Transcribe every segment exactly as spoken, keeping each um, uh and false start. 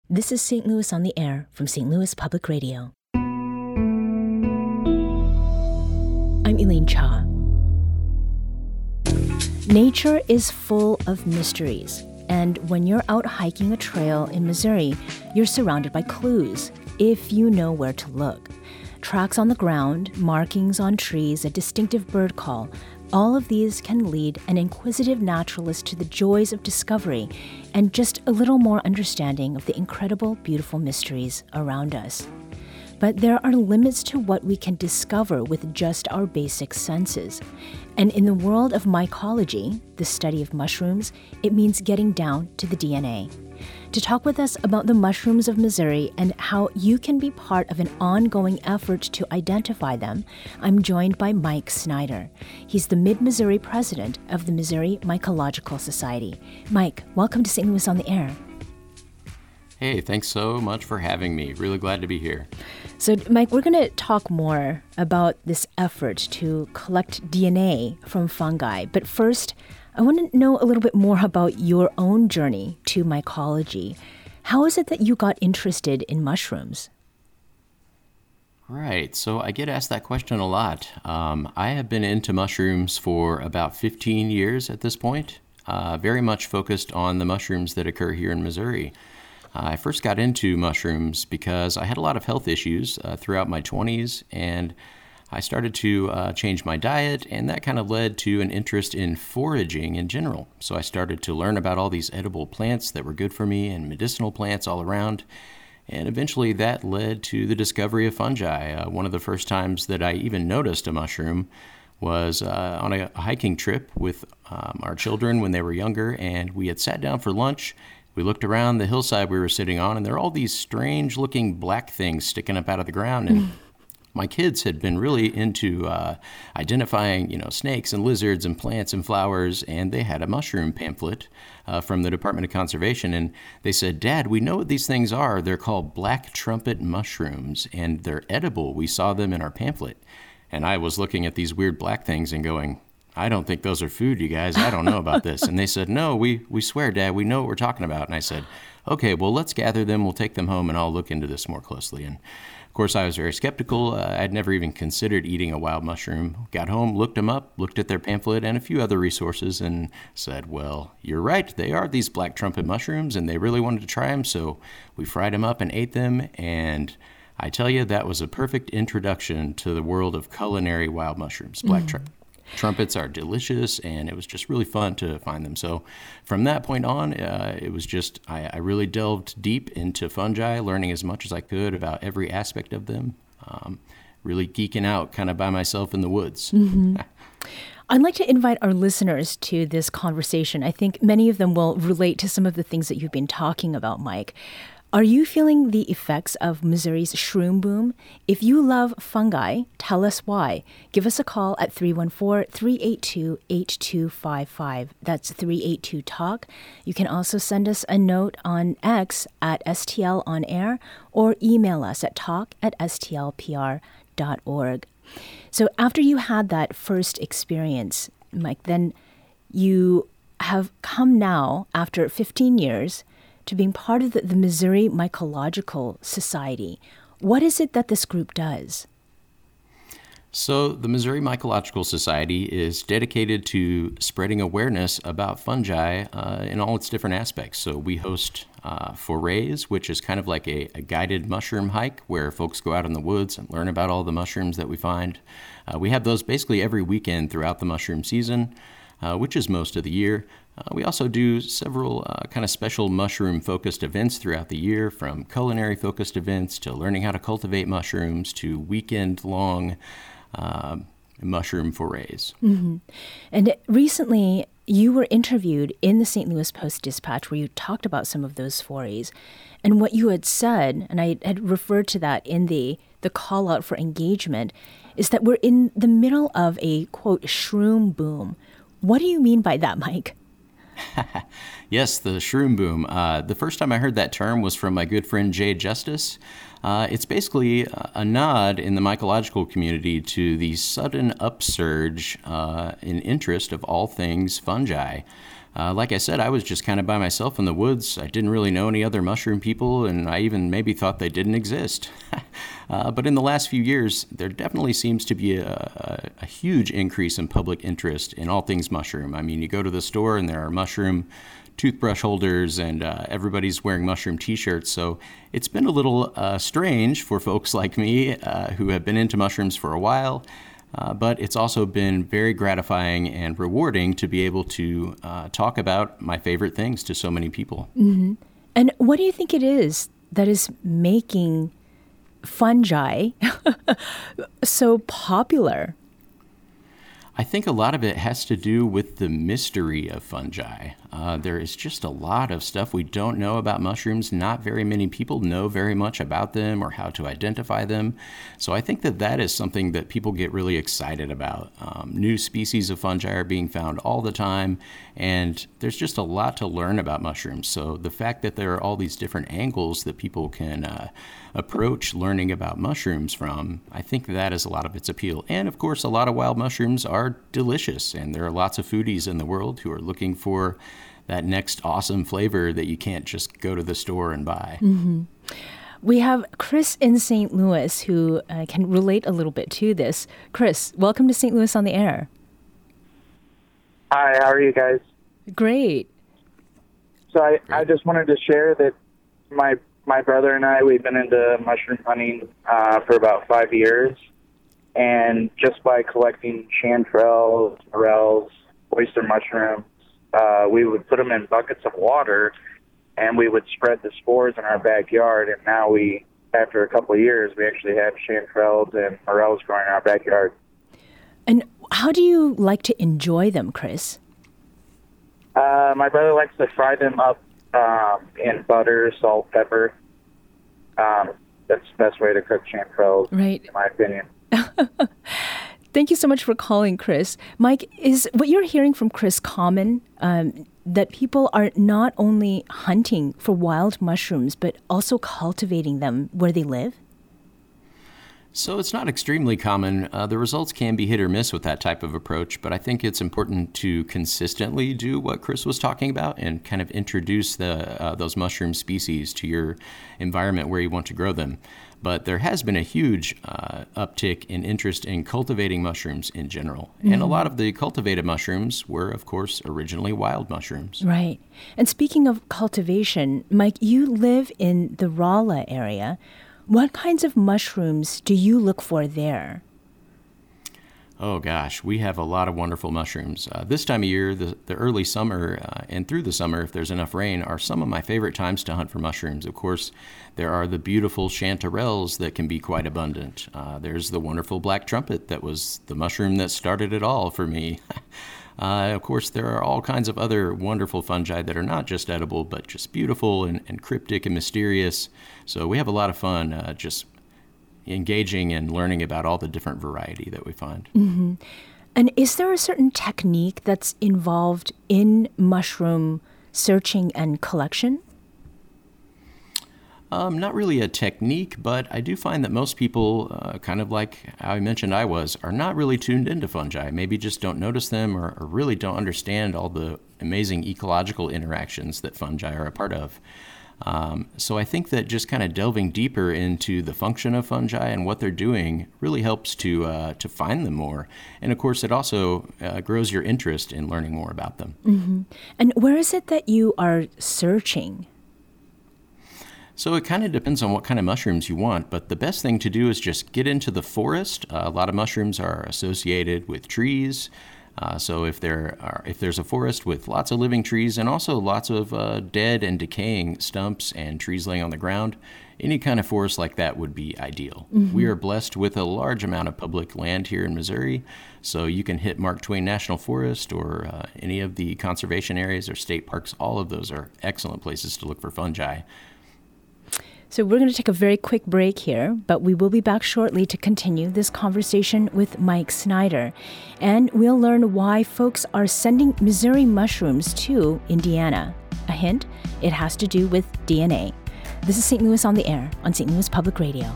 This is Saint Louis on the Air from Saint Louis Public Radio. I'm Elaine Cha. Nature is full of mysteries, and when you're out hiking a trail in Missouri, you're surrounded by clues, if you know where to look. Tracks on the ground, markings on trees, a distinctive bird call. All of these can lead an inquisitive naturalist to the joys of discovery and just a little more understanding of the incredible, beautiful mysteries around us. But there are limits to what we can discover with just our basic senses. And in the world of mycology, the study of mushrooms, it means getting down to the D N A. To talk with us about the mushrooms of Missouri and how you can be part of an ongoing effort to identify them, I'm joined by Mike Snyder. He's the Mid-Missouri president of the Missouri Mycological Society. Mike, welcome to Saint Louis on the Air. Hey, thanks so much for having me. Really glad to be here. So, Mike, we're going to talk more about this effort to collect D N A from fungi. But first, I want to know a little bit more about your own journey to mycology. How is it that you got interested in mushrooms? Right. So I get asked that question a lot. Um, I have been into mushrooms for about fifteen years at this point, uh, very much focused on the mushrooms that occur here in Missouri. I first got into mushrooms because I had a lot of health issues uh, throughout my twenties, and I started to uh, change my diet, and that kind of led to an interest in foraging in general. So I started to learn about all these edible plants that were good for me and medicinal plants all around, and eventually that led to the discovery of fungi. Uh, one of the first times that I even noticed a mushroom was uh, on a hiking trip with um, our children when they were younger, and we had sat down for lunch. We looked around the hillside we were sitting on, and there were all these strange-looking black things sticking up out of the ground. And my kids had been really into uh, identifying, you know, snakes and lizards and plants and flowers, and they had a mushroom pamphlet uh, from the Department of Conservation. And they said, "Dad, we know what these things are. They're called black trumpet mushrooms, and they're edible. We saw them in our pamphlet." And I was looking at these weird black things and going, "I don't think those are food, you guys. I don't know about this." And they said, "No, we, we swear, Dad, we know what we're talking about." And I said, "Okay, well, let's gather them. We'll take them home, and I'll look into this more closely." And of course, I was very skeptical. Uh, I'd never even considered eating a wild mushroom. Got home, looked them up, looked at their pamphlet and a few other resources, and said, "Well, you're right. They are these black trumpet mushrooms, and they really wanted to try them." So we fried them up and ate them, and I tell you, that was a perfect introduction to the world of culinary wild mushrooms, black mm. trumpet. Trumpets are delicious, and it was just really fun to find them. So from that point on, uh, it was just, I, I really delved deep into fungi, learning as much as I could about every aspect of them, um, really geeking out kind of by myself in the woods. Mm-hmm. I'd like to invite our listeners to this conversation. I think many of them will relate to some of the things that you've been talking about, Mike. Are you feeling the effects of Missouri's shroom boom? If you love fungi, tell us why. Give us a call at three one four, three eight two, eight two five five. That's three eight two talk. You can also send us a note on X at S T L On Air or email us at talk at S T L P R dot org. So after you had that first experience, Mike, then you have come now, after fifteen years, to being part of the, the Missouri Mycological Society. What is it that this group does? So the Missouri Mycological Society is dedicated to spreading awareness about fungi uh, in all its different aspects. So we host uh, forays, which is kind of like a, a guided mushroom hike where folks go out in the woods and learn about all the mushrooms that we find. Uh, we have those basically every weekend throughout the mushroom season, uh, which is most of the year. Uh, we also do several uh, kind of special mushroom-focused events throughout the year, from culinary-focused events to learning how to cultivate mushrooms to weekend-long uh, mushroom forays. Mm-hmm. And recently, you were interviewed in the Saint Louis Post-Dispatch where you talked about some of those forays. And what you had said, and I had referred to that in the, the call out for engagement, is that we're in the middle of a, quote, shroom boom. What do you mean by that, Mike? Yes, the shroom boom. Uh, the first time I heard that term was from my good friend Jay Justice. Uh, it's basically a nod in the mycological community to the sudden upsurge uh, in interest of all things fungi. Uh, like I said, I was just kind of by myself in the woods. I didn't really know any other mushroom people, and I even maybe thought they didn't exist. uh, but in the last few years, there definitely seems to be a, a, a huge increase in public interest in all things mushroom. I mean, you go to the store and there are mushroom toothbrush holders, and uh, everybody's wearing mushroom t-shirts. So it's been a little uh, strange for folks like me uh, who have been into mushrooms for a while. Uh, but it's also been very gratifying and rewarding to be able to uh, talk about my favorite things to so many people. Mm-hmm. And what do you think it is that is making fungi so popular? I think a lot of it has to do with the mystery of fungi. Uh, there is just a lot of stuff we don't know about mushrooms. Not very many people know very much about them or how to identify them. So I think that that is something that people get really excited about. Um, new species of fungi are being found all the time, and there's just a lot to learn about mushrooms. So the fact that there are all these different angles that people can uh, approach learning about mushrooms from, I think that is a lot of its appeal. And of course, a lot of wild mushrooms are delicious, and there are lots of foodies in the world who are looking for that next awesome flavor that you can't just go to the store and buy. Mm-hmm. We have Chris in Saint Louis who uh, can relate a little bit to this. Chris, welcome to Saint Louis on the Air. Hi, how are you guys? Great. So I, I just wanted to share that my my brother and I, we've been into mushroom hunting uh, for about five years. And just by collecting chanterelles, morels, oyster mushrooms, uh, we would put them in buckets of water, and we would spread the spores in our backyard. And now we, after a couple of years, we actually have chanterelles and morels growing in our backyard. And how do you like to enjoy them, Chris? Uh, my brother likes to fry them up um, in butter, salt, pepper. Um, that's the best way to cook chanterelles, right, in my opinion. Thank you so much for calling, Chris. Mike, is what you're hearing from Chris common, um, that people are not only hunting for wild mushrooms, but also cultivating them where they live? So it's not extremely common. Uh, the results can be hit or miss with that type of approach, but I think it's important to consistently do what Chris was talking about and kind of introduce the uh, those mushroom species to your environment where you want to grow them. But there has been a huge uh, uptick in interest in cultivating mushrooms in general. Mm-hmm. And a lot of the cultivated mushrooms were, of course, originally wild mushrooms. Right. And speaking of cultivation, Mike, you live in the Rolla area. What kinds of mushrooms do you look for there? Oh gosh, we have a lot of wonderful mushrooms. Uh, this time of year, the, the early summer uh, and through the summer, if there's enough rain, are some of my favorite times to hunt for mushrooms. Of course, there are the beautiful chanterelles that can be quite abundant. Uh, there's the wonderful black trumpet that was the mushroom that started it all for me. Uh, of course, there are all kinds of other wonderful fungi that are not just edible, but just beautiful and, and cryptic and mysterious. So we have a lot of fun uh, just engaging and learning about all the different variety that we find. Mm-hmm. And is there a certain technique that's involved in mushroom searching and collection? Um, not really a technique, but I do find that most people, uh, kind of like how I mentioned I was, are not really tuned into fungi. Maybe just don't notice them or, or really don't understand all the amazing ecological interactions that fungi are a part of. Um, so I think that just kind of delving deeper into the function of fungi and what they're doing really helps to uh, to find them more. And of course, it also uh, grows your interest in learning more about them. Mm-hmm. And where is it that you are searching? So it kind of depends on what kind of mushrooms you want, but the best thing to do is just get into the forest. Uh, a lot of mushrooms are associated with trees. Uh, so if there are, if there's a forest with lots of living trees and also lots of uh, dead and decaying stumps and trees laying on the ground, any kind of forest like that would be ideal. Mm-hmm. We are blessed with a large amount of public land here in Missouri, so you can hit Mark Twain National Forest or uh, any of the conservation areas or state parks. All of those are excellent places to look for fungi. So we're going to take a very quick break here, but we will be back shortly to continue this conversation with Mike Snyder. And we'll learn why folks are sending Missouri mushrooms to Indiana. A hint, it has to do with D N A. This is Saint Louis on the Air on Saint Louis Public Radio.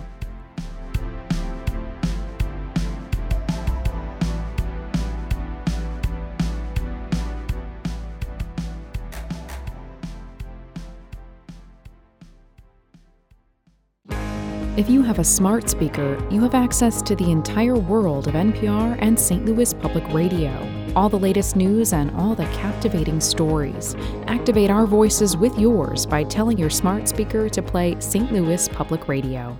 If you have a smart speaker, you have access to the entire world of N P R and Saint Louis Public Radio. All the latest news and all the captivating stories. Activate our voices with yours by telling your smart speaker to play Saint Louis Public Radio.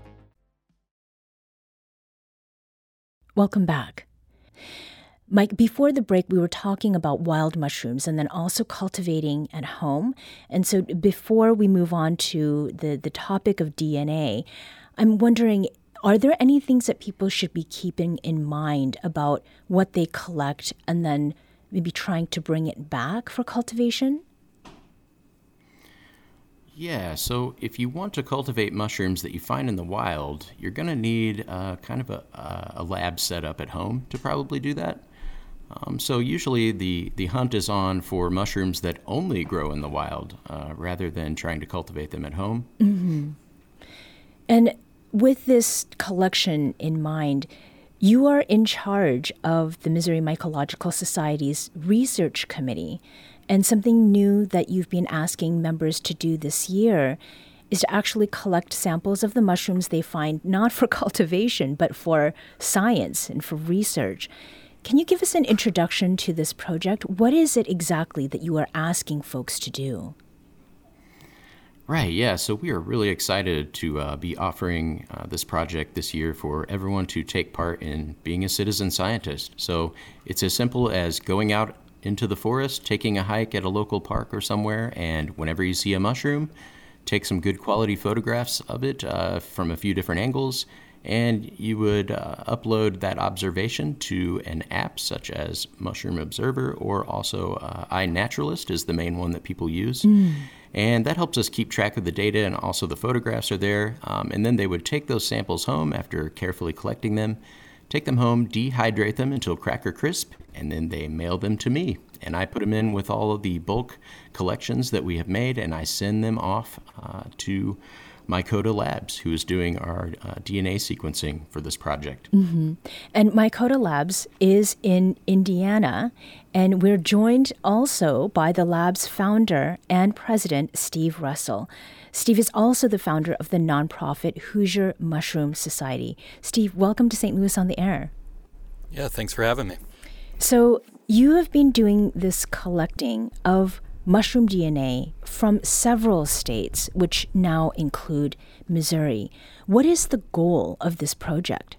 Welcome back. Mike, before the break, we were talking about wild mushrooms and then also cultivating at home. And so before we move on to the, the topic of D N A, I'm wondering, are there any things that people should be keeping in mind about what they collect and then maybe trying to bring it back for cultivation? Yeah, so if you want to cultivate mushrooms that you find in the wild, you're going to need uh, kind of a, a lab set up at home to probably do that. Um, so usually the, the hunt is on for mushrooms that only grow in the wild uh, rather than trying to cultivate them at home. Mm-hmm. And with this collection in mind, you are in charge of the Missouri Mycological Society's research committee. And something new that you've been asking members to do this year is to actually collect samples of the mushrooms they find, not for cultivation, but for science and for research. Can you give us an introduction to this project? What is it exactly that you are asking folks to do? Right, yeah. So we are really excited to uh, be offering uh, this project this year for everyone to take part in being a citizen scientist. So it's as simple as going out into the forest, taking a hike at a local park or somewhere, and whenever you see a mushroom, take some good quality photographs of it uh, from a few different angles, and you would uh, upload that observation to an app such as Mushroom Observer, or also uh, iNaturalist is the main one that people use. Mm. And that helps us keep track of the data, and also the photographs are there. Um, and then they would take those samples home after carefully collecting them, take them home, dehydrate them until cracker crisp, and then they mail them to me. And I put them in with all of the bulk collections that we have made, and I send them off uh, to Mycota Labs, who is doing our uh, D N A sequencing for this project. Mm-hmm. And Mycota Labs is in Indiana, and we're joined also by the lab's founder and president, Steve Russell. Steve is also the founder of the nonprofit Hoosier Mushroom Society. Steve, welcome to Saint Louis on the Air. Yeah, thanks for having me. So you have been doing this collecting of mushroom D N A from several states, which now include Missouri. What is the goal of this project?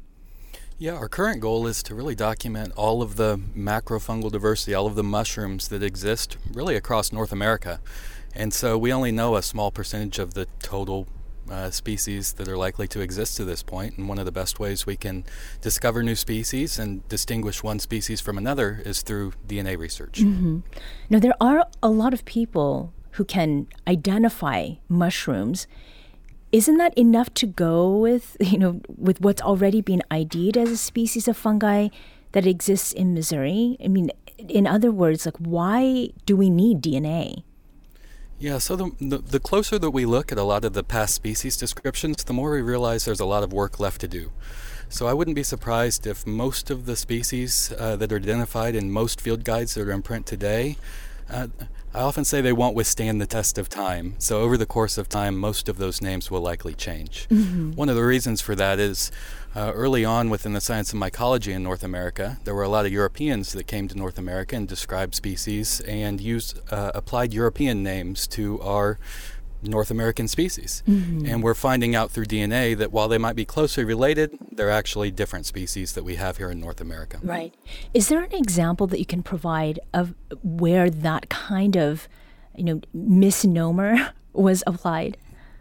Yeah, our current goal is to really document all of the macrofungal diversity, all of the mushrooms that exist really across North America. And so we only know a small percentage of the total uh, species that are likely to exist to this point. And one of the best ways we can discover new species and distinguish one species from another is through D N A research. Mm-hmm. Now, there are a lot of people who can identify mushrooms. Isn't that enough to go with, you know, with what's already been I D'd as a species of fungi that exists in Missouri? I mean, in other words, like, why do we need D N A? Yeah, so the, the the closer that we look at a lot of the past species descriptions, the more we realize there's a lot of work left to do. So I wouldn't be surprised if most of the species uh, that are identified in most field guides that are in print today, uh, I often say they won't withstand the test of time. So over the course of time, most of those names will likely change. Mm-hmm. One of the reasons for that is uh, early on within the science of mycology in North America, there were a lot of Europeans that came to North America and described species and used uh, applied European names to our North American species. Mm-hmm. And we're finding out through D N A that while they might be closely related, they're actually different species that we have here in North America. Right. Is there an example that you can provide of where that kind of, you know, misnomer was applied?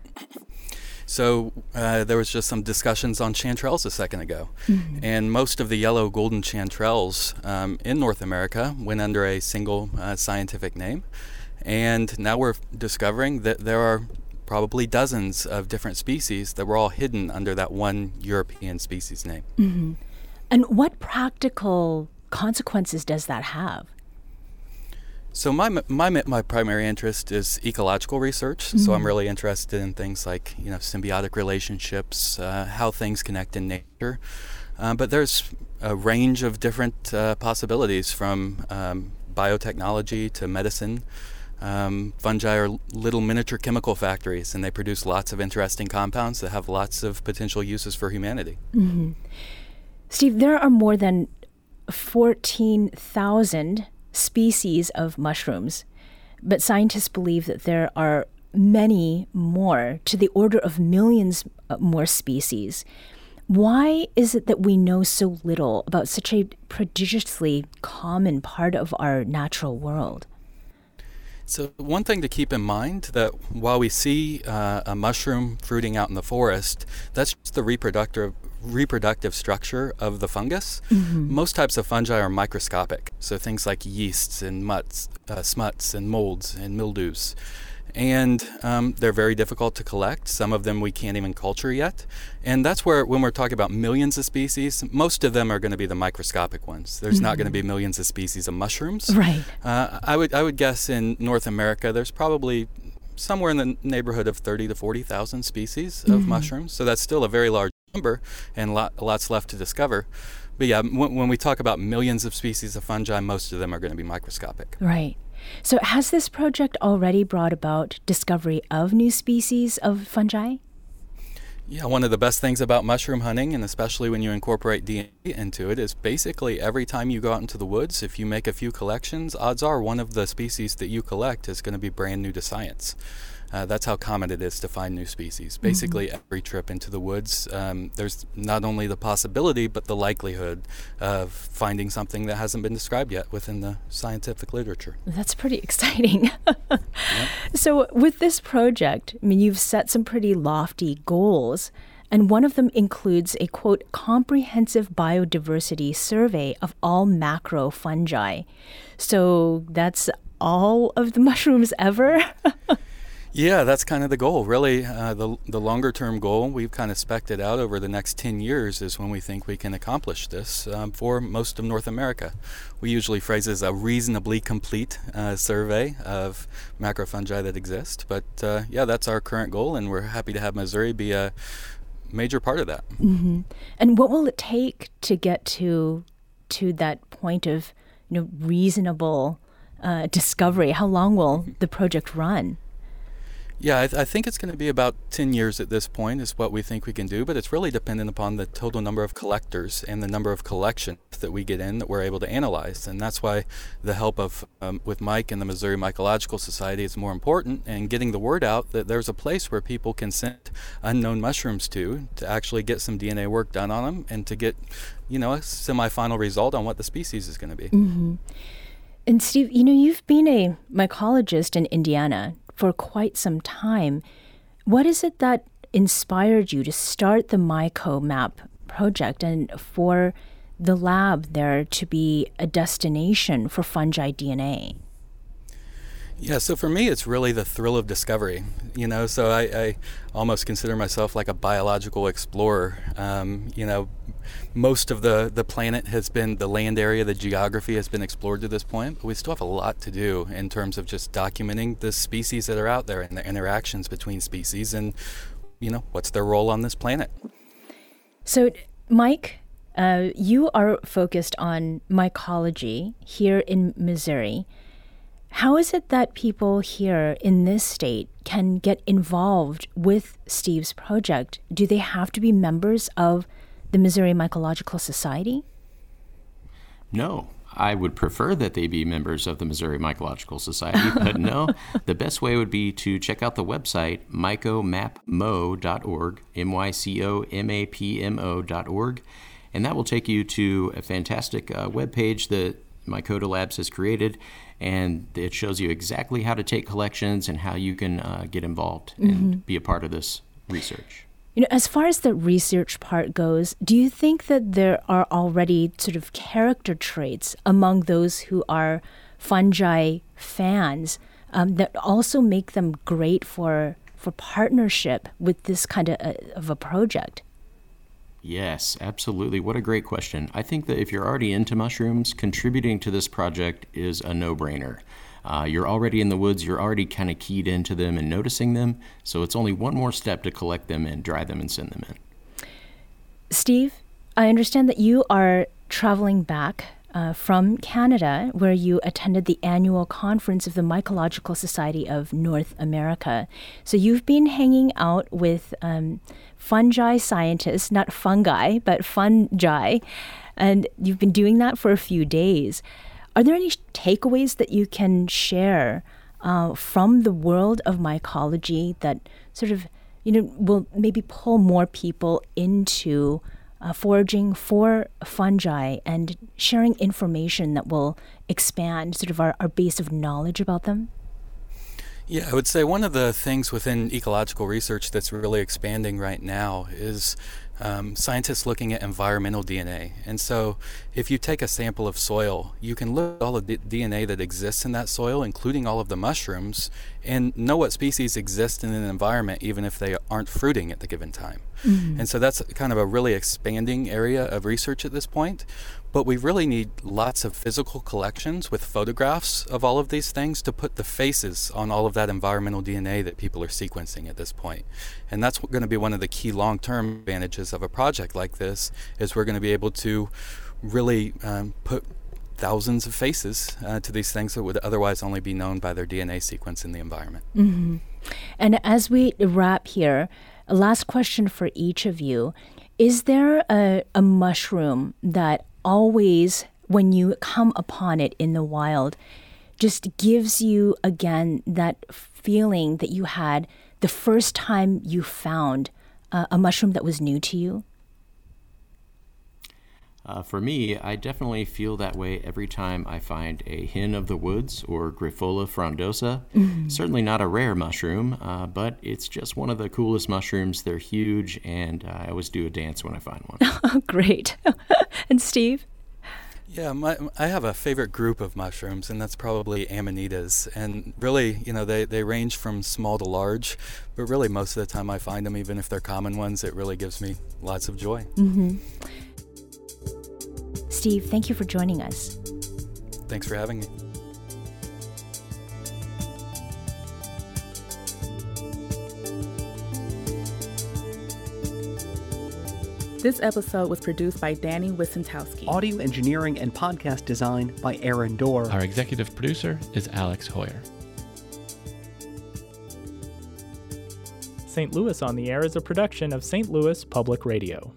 So uh, there was just some discussions on chanterelles a second ago. Mm-hmm. And most of the yellow golden chanterelles um, in North America went under a single uh, scientific name. And now we're discovering that there are probably dozens of different species that were all hidden under that one European species name. Mm-hmm. And what practical consequences does that have? So my my my primary interest is ecological research. Mm-hmm. So I'm really interested in things like, you know, symbiotic relationships, uh, how things connect in nature. Uh, but there's a range of different uh, possibilities, from um, biotechnology to medicine. Um, fungi are little miniature chemical factories, and they produce lots of interesting compounds that have lots of potential uses for humanity. Mm-hmm. Steve, there are more than fourteen thousand species of mushrooms, but scientists believe that there are many more, to the order of millions more species. Why is it that we know so little about such a prodigiously common part of our natural world? So one thing to keep in mind, that while we see uh, a mushroom fruiting out in the forest, that's just the reproductive reproductive structure of the fungus. Mm-hmm. Most types of fungi are microscopic, so things like yeasts and mutts, uh, smuts and molds and mildews. And um, they're very difficult to collect. Some of them we can't even culture yet. And that's where, when we're talking about millions of species, most of them are going to be the microscopic ones. There's mm-hmm. not going to be millions of species of mushrooms. Right. Uh, I would I would guess in North America, there's probably somewhere in the neighborhood of thirty to forty thousand species of mm-hmm. mushrooms. So that's still a very large number, and lot, lots left to discover. But yeah, when, when we talk about millions of species of fungi, most of them are going to be microscopic. Right. So has this project already brought about discovery of new species of fungi? Yeah, one of the best things about mushroom hunting, and especially when you incorporate D N A into it, is basically every time you go out into the woods, if you make a few collections, odds are one of the species that you collect is going to be brand new to science. Uh, that's how common it is to find new species. Basically, mm-hmm. every trip into the woods, um, there's not only the possibility, but the likelihood of finding something that hasn't been described yet within the scientific literature. That's pretty exciting. Yep. So with this project, I mean, you've set some pretty lofty goals, and one of them includes a, quote, comprehensive biodiversity survey of all macro fungi. So that's all of the mushrooms ever? Yeah, that's kind of the goal. Really, uh, the the longer term goal, we've kind of spec'd it out over the next ten years, is when we think we can accomplish this um, for most of North America. We usually phrase it as a reasonably complete uh, survey of macrofungi that exist. But uh, yeah, that's our current goal, and we're happy to have Missouri be a major part of that. Mm-hmm. And what will it take to get to to that point of, you know, reasonable uh, discovery? How long will the project run? Yeah, I, th- I think it's going to be about ten years at this point is what we think we can do, but it's really dependent upon the total number of collectors and the number of collections that we get in that we're able to analyze. And that's why the help of um, with Mike and the Missouri Mycological Society is more important, and getting the word out that there's a place where people can send unknown mushrooms to to actually get some D N A work done on them and to get, you know, a semi-final result on what the species is going to be. Mm-hmm. And Steve, you know, you've been a mycologist in Indiana for quite some time. What is it that inspired you to start the MycoMap project and for the lab there to be a destination for fungi D N A? Yeah, so for me, it's really the thrill of discovery. You know, so I, I almost consider myself like a biological explorer. Um, you know, most of the, the planet has been, the land area, the geography has been explored to this point, but we still have a lot to do in terms of just documenting the species that are out there and the interactions between species and, you know, what's their role on this planet. So, Mike, uh, you are focused on mycology here in Missouri. How is it that people here in this state can get involved with Steve's project? Do they have to be members of the Missouri Mycological Society? No. I would prefer that they be members of the Missouri Mycological Society, but no. The best way would be to check out the website, mycomapmo dot org, M Y C O M A P M O dot org, and that will take you to a fantastic uh, webpage that Mycota Labs has created, and it shows you exactly how to take collections and how you can uh, get involved mm-hmm. and be a part of this research. You know, as far as the research part goes, do you think that there are already sort of character traits among those who are fungi fans um, that also make them great for for partnership with this kind of a, of a project? Yes, absolutely. What a great question. I think that if you're already into mushrooms, contributing to this project is a no-brainer. Uh, you're already in the woods, you're already kind of keyed into them and noticing them, so it's only one more step to collect them and dry them and send them in. Steve, I understand that you are traveling back uh, from Canada, where you attended the annual conference of the Mycological Society of North America. So you've been hanging out with um, fungi scientists, not fungi, but fungi, and you've been doing that for a few days. Are there any takeaways that you can share uh, from the world of mycology that sort of, you know, will maybe pull more people into uh, foraging for fungi and sharing information that will expand sort of our, our base of knowledge about them? Yeah, I would say one of the things within ecological research that's really expanding right now is um, scientists looking at environmental D N A. And so if you take a sample of soil, you can look at all the D N A that exists in that soil, including all of the mushrooms, and know what species exist in an environment even if they aren't fruiting at the given time. Mm-hmm. And so that's kind of a really expanding area of research at this point. But we really need lots of physical collections with photographs of all of these things to put the faces on all of that environmental D N A that people are sequencing at this point. And that's going to be one of the key long-term advantages of a project like this, is we're going to be able to really um, put thousands of faces uh, to these things that would otherwise only be known by their D N A sequence in the environment. Mm-hmm. And as we wrap here, a last question for each of you. Is there a, a mushroom that always, when you come upon it in the wild, just gives you, again, that feeling that you had the first time you found uh, a mushroom that was new to you? Uh, for me, I definitely feel that way every time I find a hen of the woods or Grifola frondosa. Mm-hmm. Certainly not a rare mushroom, uh, but it's just one of the coolest mushrooms. They're huge, and uh, I always do a dance when I find one. Oh, great. And Steve? Yeah, my, I have a favorite group of mushrooms, and that's probably Amanitas. And really, you know, they, they range from small to large, but really most of the time I find them, even if they're common ones, it really gives me lots of joy. Mm-hmm. Steve, thank you for joining us. Thanks for having me. This episode was produced by Danny Wissentowski. Audio engineering and podcast design by Aaron Dorr. Our executive producer is Alex Hoyer. Saint Louis on the Air is a production of Saint Louis Public Radio.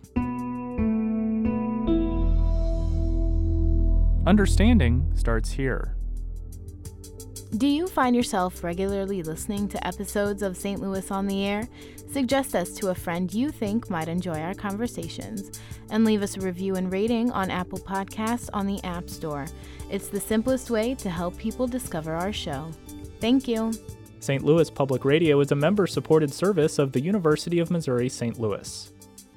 Understanding starts here. Do you find yourself regularly listening to episodes of Saint Louis on the Air? Suggest us to a friend you think might enjoy our conversations, and leave us a review and rating on Apple Podcasts on the App Store. It's the simplest way to help people discover our show. Thank you. Saint Louis Public Radio is a member-supported service of the University of Missouri Saint Louis.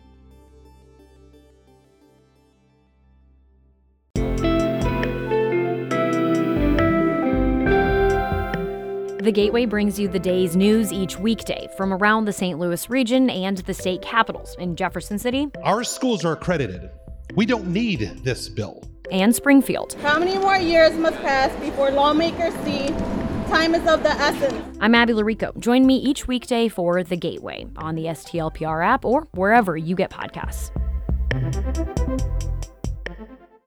The Gateway brings you the day's news each weekday from around the Saint Louis region and the state capitals in Jefferson City. Our schools are accredited. We don't need this bill. And Springfield. How many more years must pass before lawmakers see time is of the essence? I'm Abby Larico. Join me each weekday for The Gateway on the S T L P R app or wherever you get podcasts.